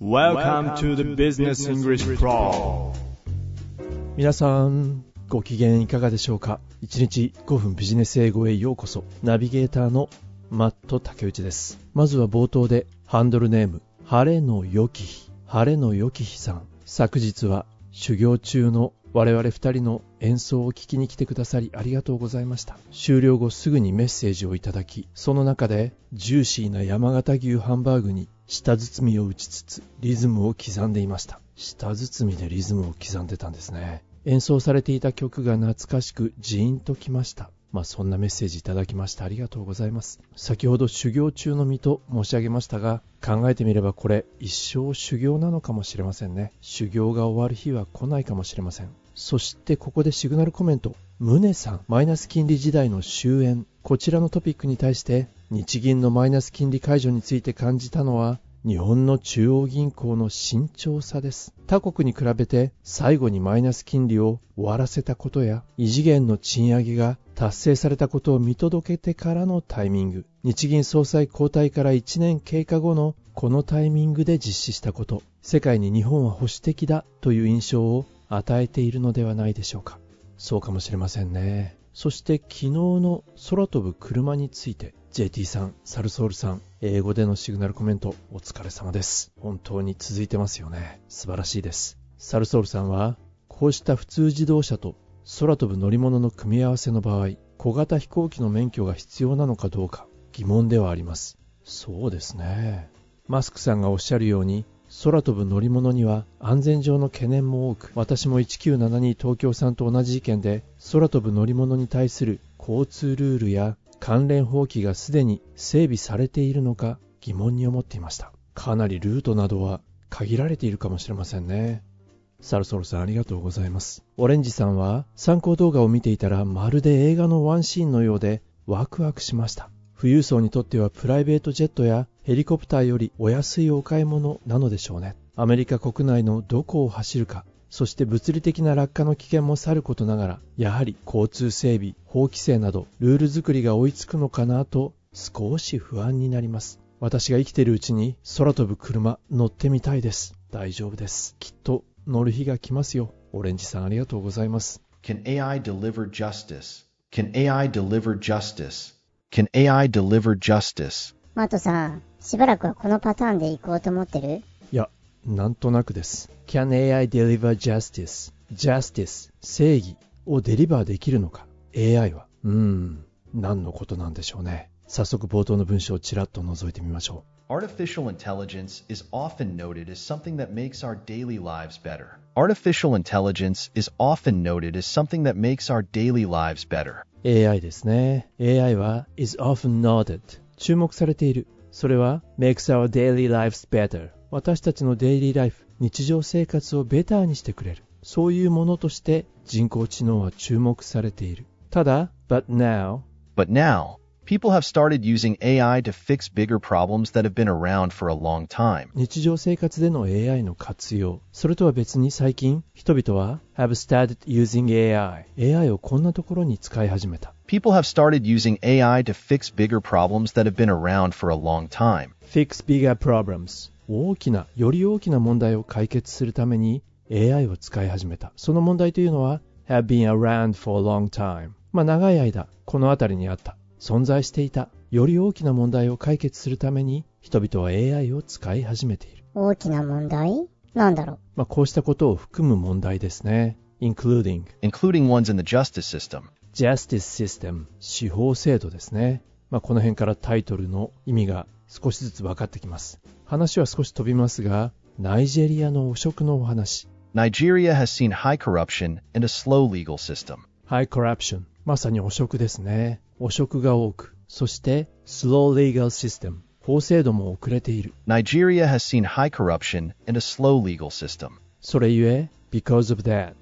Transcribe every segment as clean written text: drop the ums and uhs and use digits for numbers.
Welcome to the Business English Pro。 皆さんご機嫌いかがでしょうか。1日5分ビジネス英語へようこそ。ナビゲーターのマット竹内です。まずは冒頭でハンドルネーム晴れのよき日さん、昨日は修行中の我々2人の演奏を聞きに来てくださりありがとうございました。終了後すぐにメッセージをいただき、その中でジューシーな山形牛ハンバーグに舌包みを打ちつつリズムを刻んでいました。舌包みでリズムを刻んでたんですね。演奏されていた曲が懐かしくジーンときました。そんなメッセージいただきましてありがとうございます。先ほど修行中の身と申し上げましたが、考えてみればこれ一生修行なのかもしれませんね。修行が終わる日は来ないかもしれません。そしてここでシグナルコメント、宗さん、マイナス金利時代の終焉、こちらのトピックに対して日銀のマイナス金利解除について感じたのは日本の中央銀行の慎重さです。他国に比べて最後にマイナス金利を終わらせたことや異次元の賃上げが達成されたことを見届けてからのタイミング、日銀総裁交代から1年経過後のこのタイミングで実施したこと、世界に日本は保守的だという印象を与えているのではないでしょうか。そうかもしれませんね。そして昨日の空飛ぶ車について JT さん、サルソールさん、英語でのシグナルコメントお疲れ様です。本当に続いてますよね。素晴らしいです。サルソールさんはこうした普通自動車と空飛ぶ乗り物の組み合わせの場合、小型飛行機の免許が必要なのかどうか疑問ではあります。そうですね。マスクさんがおっしゃるように空飛ぶ乗り物には安全上の懸念も多く、私も1972東京さんと同じ意見で、空飛ぶ乗り物に対する交通ルールや関連法規がすでに整備されているのか疑問に思っていました。かなりルートなどは限られているかもしれませんね。サルソルさんありがとうございます。オレンジさんは参考動画を見ていたらまるで映画のワンシーンのようでワクワクしました。富裕層にとってはプライベートジェットやヘリコプターよりお安いお買い物なのでしょうね。アメリカ国内のどこを走るか、そして物理的な落下の危険もさることながら、やはり交通整備、法規制などルール作りが追いつくのかなと少し不安になります。私が生きているうちに空飛ぶ車乗ってみたいです。大丈夫です。きっと乗る日が来ますよ。オレンジさんありがとうございます。 Can AI deliver justice? Can AI deliver justice? Can AI deliver justice? マートさん、しばらくはこのパターンで行こうと思ってる？ いや、なんとなくです。 Can AI deliver justice? Justice、正義をデリバーできるのか AI は。何のことなんでしょうね。早速冒頭の文章をちらっと覗いてみましょう。 Artificial intelligence is often noted as something that makes our daily lives better. Artificial intelligence is often noted as something that makes our daily lives better. AI ですね。 AI は is often noted、 注目されている。それは makes our daily lives better、 私たちのデイリーライフ、日常生活をベターにしてくれる、そういうものとして人工知能は注目されている。ただ But now, people have started using AI to fix bigger problems that have been around for a long time. 日常生活での AI の活用、それとは別に最近人々は have started using AI をこんなところに使い始めた。 People have started using AI to fix bigger problems that have been around for a long time. Fix bigger problems、 より大きな問題を解決するために AI を使い始めた。その問題というのは have been around for a long time、長い間この辺りにあった、存在していた、より大きな問題を解決するために人々は AI を使い始めている。 大きな問題？なんだろう。 こうしたことを含む問題ですね。including ones in the justice system. Justice system、 司法制度ですね。この辺からタイトルの意味が少しずつ分かってきます。話は少し飛びますが、ナイジェリアの汚職のお話。 Nigeria has seen high corruption and a slow legal system. High corruption、 まさに汚職ですね。汚職が多く、そして slow legal system、 法制度も遅れている。 Nigeria has seen high corruption and a slow legal system. それゆえ because of that,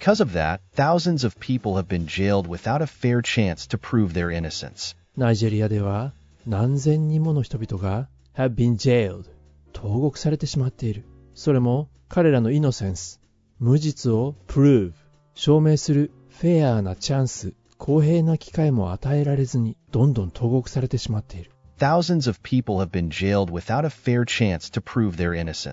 thousands of people have been jailed without a fair chance to prove their innocence. ナイジェリアでは何千人もの人々が have been jailed、 投獄されてしまっている。それも彼らのイノセンス、無実を prove、 証明するフェアなチャンス、公平な機会も与えられずにどんどん投獄されてしまっている。 Thousands of people have been jailed without a fair chance to prove their innocence.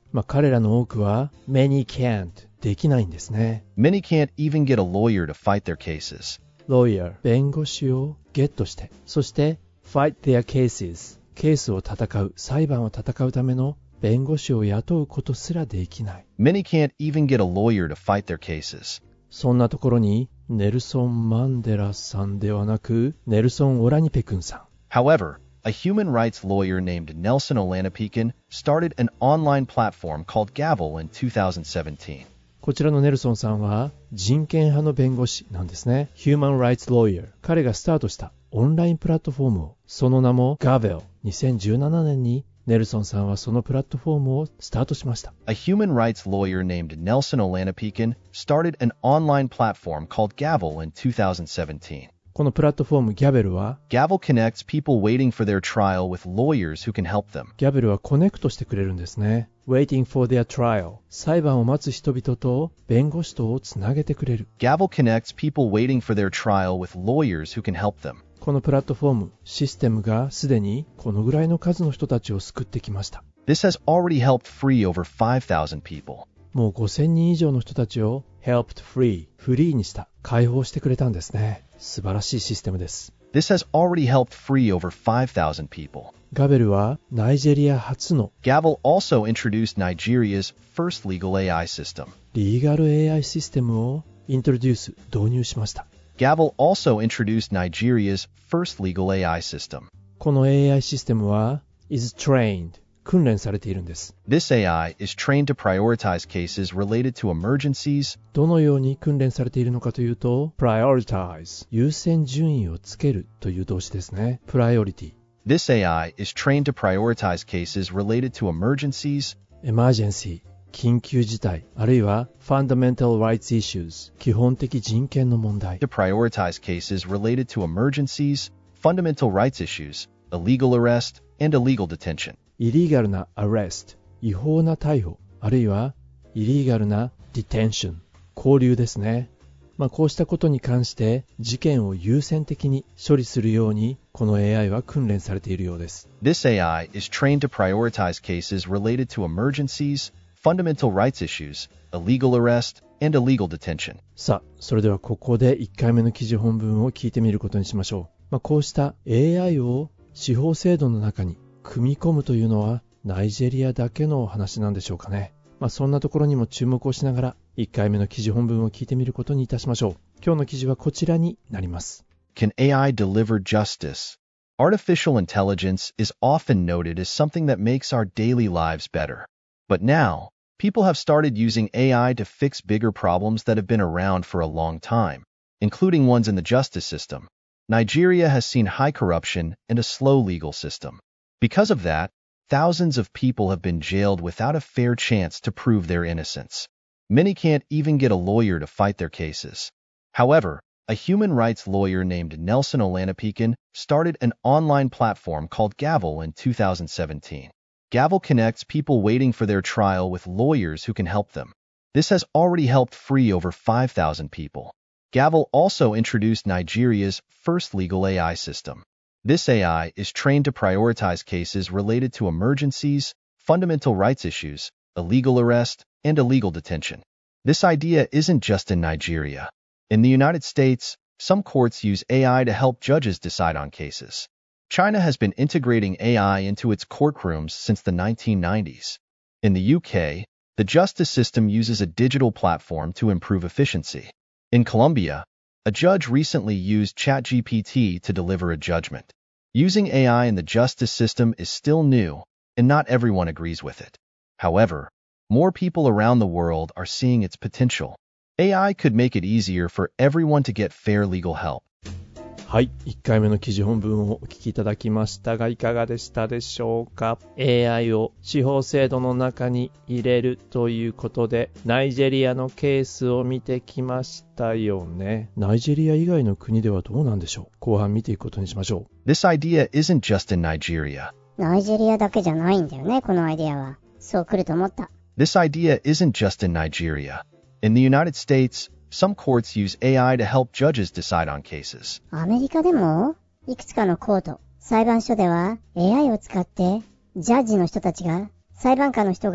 彼らの多くは Many can't できないんですね。 Many can't even get a lawyer to fight their cases. Lawyer 弁護士をゲットして、そして Fight their cases ケースを戦う、裁判を戦うための弁護士を雇うことすらできない。 Many can't even get a lawyer to fight their cases. そんなところにネルソン・マンデラさんではなくネルソン・オラニペ君さん。 However, a human rights lawyer named Nelson Olanipekin started an online platform called Gavel in 2017. こちらのネルソンさんは人権派の弁護士なんですね。Human Rights Lawyer。彼がスタートしたオンラインプラットフォームを、その名も Gavel。2017年にネルソンさんはそのプラットフォームをスタートしました。 A human rights lawyer named Nelson Olanipekin started an online platform called Gavel in 2017. このプラットフォーム Gavel は Gavel connects people waiting for their trial with lawyers who can help them. Gavel はコネクトしてくれるんですね。Waiting for their trial。裁判を待つ人々と弁護士とをつなげてくれる。 Gavel connects people waiting for their trial with lawyers who can help them. このプラットフォーム、システムがすでにこのぐらいの数の人たちを救ってきました。 This has already helped free over 5,000 people. もう5000人以上の人たちを helped free、フリーにした、解放してくれたんですね。素晴らしいシステムです。 This has already helped free over 5,000 people. ガベルはナイジェリア初の Gavel also introduced Nigeria's first legal AI system. リーガル AI システムを導入しました。 Gavel also introduced Nigeria's first legal AI system. この AI システムは is trained、訓練されているんです。 This AI is trained to prioritize cases related to emergencies. どのように訓練されているのかというと prioritize、優先順位をつけるという動詞ですね。priority。 This AI is trained to prioritize cases related to emergencies, emergency、緊急事態、あるいは fundamental rights issues、基本的人権の問題。 to prioritize cases related to emergencies, fundamental rights issues, illegal arrest, and illegal detention. イリーガルな arrest、違法な逮捕、あるいはイリーガルな detention、拘留ですね。こうしたことに関して事件を優先的に処理するようにこの AI は訓練されているようです。 This AI is trained to prioritize cases related to emergencies, fundamental rights issues, illegal arrest, and illegal detention. さあ、それではここで1回目の記事本文を聞いてみることにしましょう。こうした AI を司法制度の中に組み込むというのはナイジェリアだけの話なんでしょうかね。そんなところにも注目をしながら1回目の記事本文を聞いてみることにいたしましょう。今日の記事はこちらになります。 Can AI deliver justice? Artificial intelligence is often noted as something that makes our daily lives better. But now, people have started using AI to fix bigger problems that have been around for a long time, including ones in the justice system. Nigeria has seen high corruption and a slow legal system. Because of that, thousands of people have been jailed without a fair chance to prove their innocence. Many can't even get a lawyer to fight their cases. However, a human rights lawyer named Nelson Olanipekin started an online platform called Gavel in 2017. Gavel connects people waiting for their trial with lawyers who can help them. This has already helped free over 5,000 people. Gavel also introduced Nigeria's first legal AI system. This AI is trained to prioritize cases related to emergencies, fundamental rights issues, illegal arrest, and illegal detention. This idea isn't just in Nigeria. In the United States, some courts use AI to help judges decide on cases. China has been integrating AI into its courtrooms since the 1990s. In the UK, the justice system uses a digital platform to improve efficiency. In Colombia, a judge recently used ChatGPT to deliver a judgment. Using AI in the justice system is still new, and not everyone agrees with it. However, more people around the world are seeing its potential. AI could make it easier for everyone to get fair legal help. はい、1回目の記事本文をお聞きいただきましたがいかがでしたでしょうか。 AI を司法制度の中に入れるということでナイジェリアのケースを見てきましたよね。ナイジェリア以外の国ではどうなんでしょう。後半見ていくことにしましょう。 This idea isn't just in Nigeria. ナイジェリアだけじゃないんだよね、このアイデアは。そう来ると思った。 This idea isn't just in Nigeria. In the United States, some courts use AI to help judges decide on cases. アメリカでもいくつかのコート、裁判所では AI を使ってジャッジの人たちが、裁判官の人が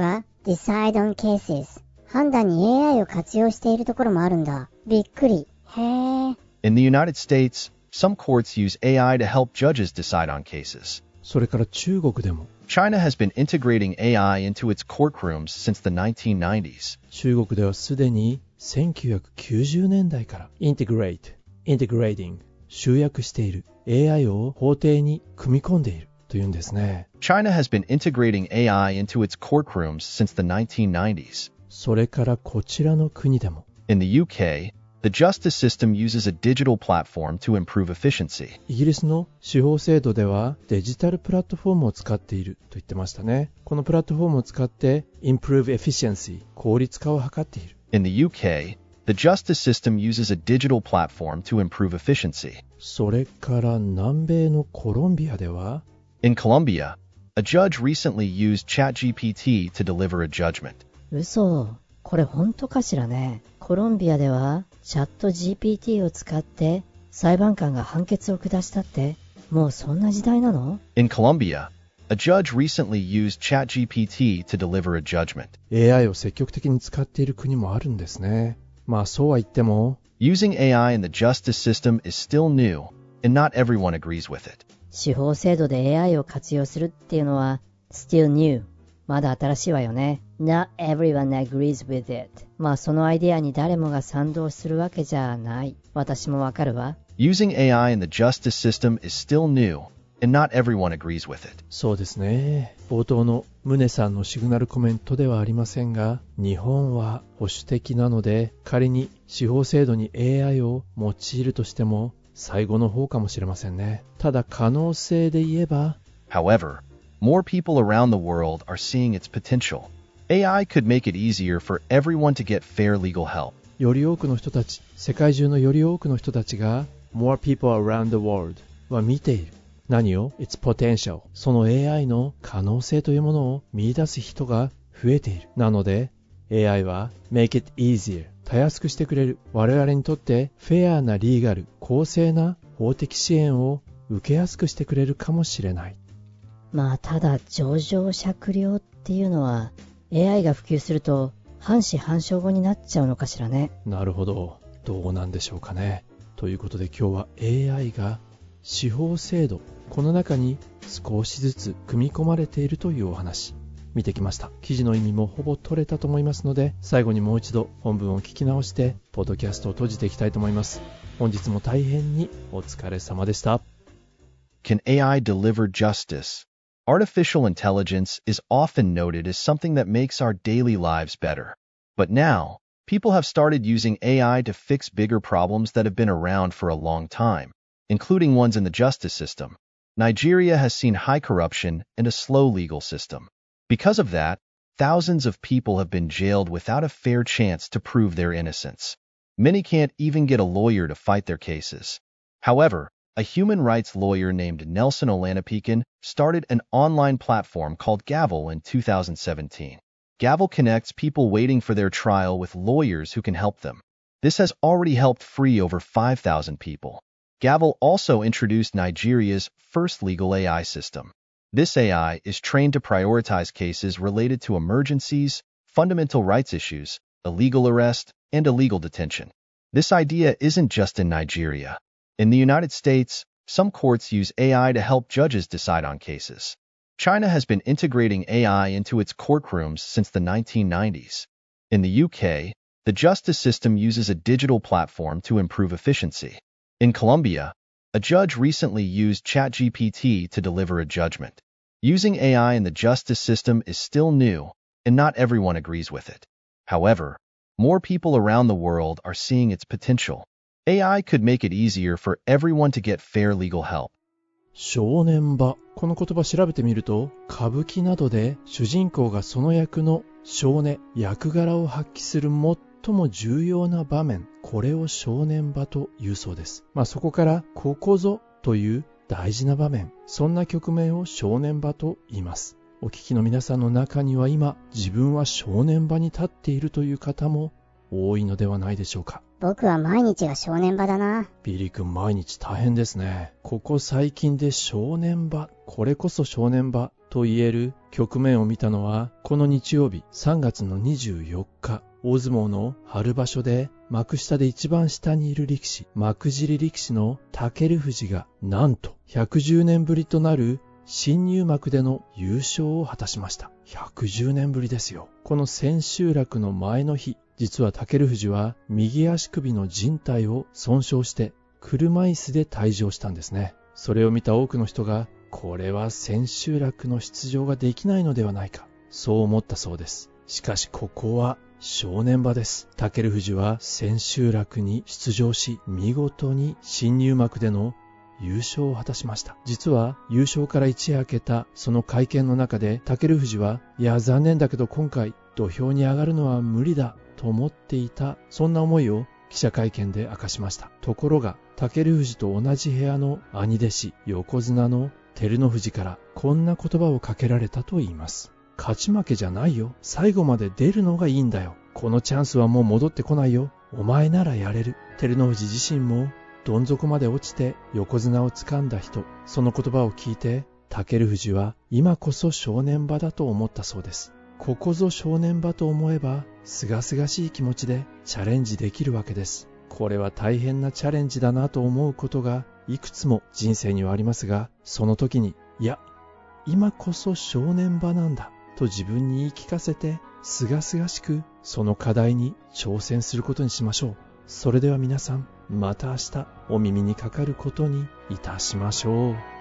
decide on cases。判断に AI を活用しているところもあるんだ。びっくり。へー。 In the United States, some courts use AI to help judges decide on cases. それから中国でも China has been integrating AI into its courtrooms since the 1990s. 中国ではすでに1990年代からintegrating 集約している AI を法廷に組み込んでいるというんですね。 China has been integrating AI into its courtrooms since the 1990s. それからこちらの国でも In the UK, the justice system uses a digital platform to improve efficiency. イギリスの司法制度ではデジタルプラットフォームを使っていると言ってましたね。このプラットフォームを使って improve efficiency 効率化を図っている。 In the UK, the justice system uses a digital platform to improve efficiency. それから南米のコロンビアでは In Colombia, a judge recently used ChatGPT to deliver a judgment. 嘘。これ本当かしらね。コロンビアではチャット GPT を使って裁判官が判決を下したって、もうそんな時代なの？ In Colombia, a judge recently used ChatGPT to deliver a judgment. AI を積極的に使っている国もあるんですね。まあそうは言っても Using AI in the justice system is still new, and not everyone agrees with it. 司法制度で AI を活用するっていうのは still new。まだ新しいわよね。Not everyone agrees with it。まあそのアイデアに誰もが賛同するわけじゃない。私もわかるわ。 Using AI in the justice system is still new, and not everyone agrees with it. そうですね。冒頭の宗さんのシグナルコメントではありませんが、日本は保守的なので、仮に司法制度に AI を用いるとしても、最後の方かもしれませんね。ただ可能性で言えば、 However, more people around the world are seeing its potential. AI could make it easier for everyone to get fair legal help. より多くの人たち、世界中のより多くの人たちが More people around the world は見ている。何を Its potential その AI の可能性というものを見出す人が増えている。なので AI は Make it easier たやすくしてくれる。我々にとってフェアなリーガル、公正な法的支援を受けやすくしてくれるかもしれない。 まあただ情状酌量っていうのは AI が普及すると半死半生語になっちゃうのかしらね。 なるほど。どうなんでしょうかね。ということで今日は AI が司法制度、この中に少しずつ組み込まれているというお話見てきました。記事の意味もほぼ取れたと思いますので、最後にもう一度本文を聞き直してポッドキャストを閉じていきたいと思います。本日も大変にお疲れ様でした。 Can AI deliver justice? Artificial intelligence is often noted as something that makes our daily lives better. But now, people have started using AI to fix bigger problems that have been around for a long time, including ones in the justice system. Nigeria has seen high corruption and a slow legal system. Because of that, thousands of people have been jailed without a fair chance to prove their innocence. Many can't even get a lawyer to fight their cases. However, a human rights lawyer named Nelson Olanipikan started an online platform called Gavel in 2017. Gavel connects people waiting for their trial with lawyers who can help them. This has already helped free over 5,000 people. Gavel also introduced Nigeria's first legal AI system. This AI is trained to prioritize cases related to emergencies, fundamental rights issues, illegal arrest, and illegal detention. This idea isn't just in Nigeria. In the United States, some courts use AI to help judges decide on cases. China has been integrating AI into its courtrooms since the 1990s. In the UK, the justice system uses a digital platform to improve efficiency. In Colombia, a judge recently used ChatGPT to deliver a judgment. Using AI in the justice system is still new, and not everyone agrees with it. However, more people around the world are seeing its potential. AI could make it easier for everyone to get fair legal help. 正念場、この言葉調べてみると、歌舞伎などで主人公がその役の正念、役柄を発揮する最も重要な場面、これを正念場というそうです。そこからここぞという大事な場面、そんな局面を正念場と言います。お聞きの皆さんの中には今、自分は正念場に立っているという方も多いのではないでしょうか。 僕は毎日が正念場だな。 ビリー君毎日大変ですね。ここ最近で正念場、これこそ正念場と言える局面を見たのは、この日曜日3月の24日、大相撲の春場所で幕下で一番下にいる力士、幕尻力士の武富士がなんと110年ぶりとなる新入幕での優勝を果たしました。110年ぶりですよ。この千秋楽の前の日、実は武富士は右足首の靭帯を損傷して車椅子で退場したんですね。それを見た多くの人が、これは千秋楽の出場ができないのではないか、そう思ったそうです。しかしここは正念場です。武富士は千秋楽に出場し、見事に新入幕での優勝を果たしました。実は優勝から一夜明けたその会見の中で、武富士は、いや残念だけど今回土俵に上がるのは無理だと思っていた、そんな思いを記者会見で明かしました。ところが武富士と同じ部屋の兄弟子、横綱の照ノ富士からこんな言葉をかけられたといいます。勝ち負けじゃないよ。最後まで出るのがいいんだよ。このチャンスはもう戻ってこないよ。お前ならやれる。照ノ富士自身もどん底まで落ちて横綱を掴んだ人。その言葉を聞いて武富士は今こそ正念場だと思ったそうです。ここぞ正念場と思えば、すがすがしい気持ちでチャレンジできるわけです。これは大変なチャレンジだなと思うことがいくつも人生にはありますが、その時に、いや、今こそ正念場なんだと自分に言い聞かせて、すがすがしくその課題に挑戦することにしましょう。それでは皆さん、また明日お耳にかかることにいたしましょう。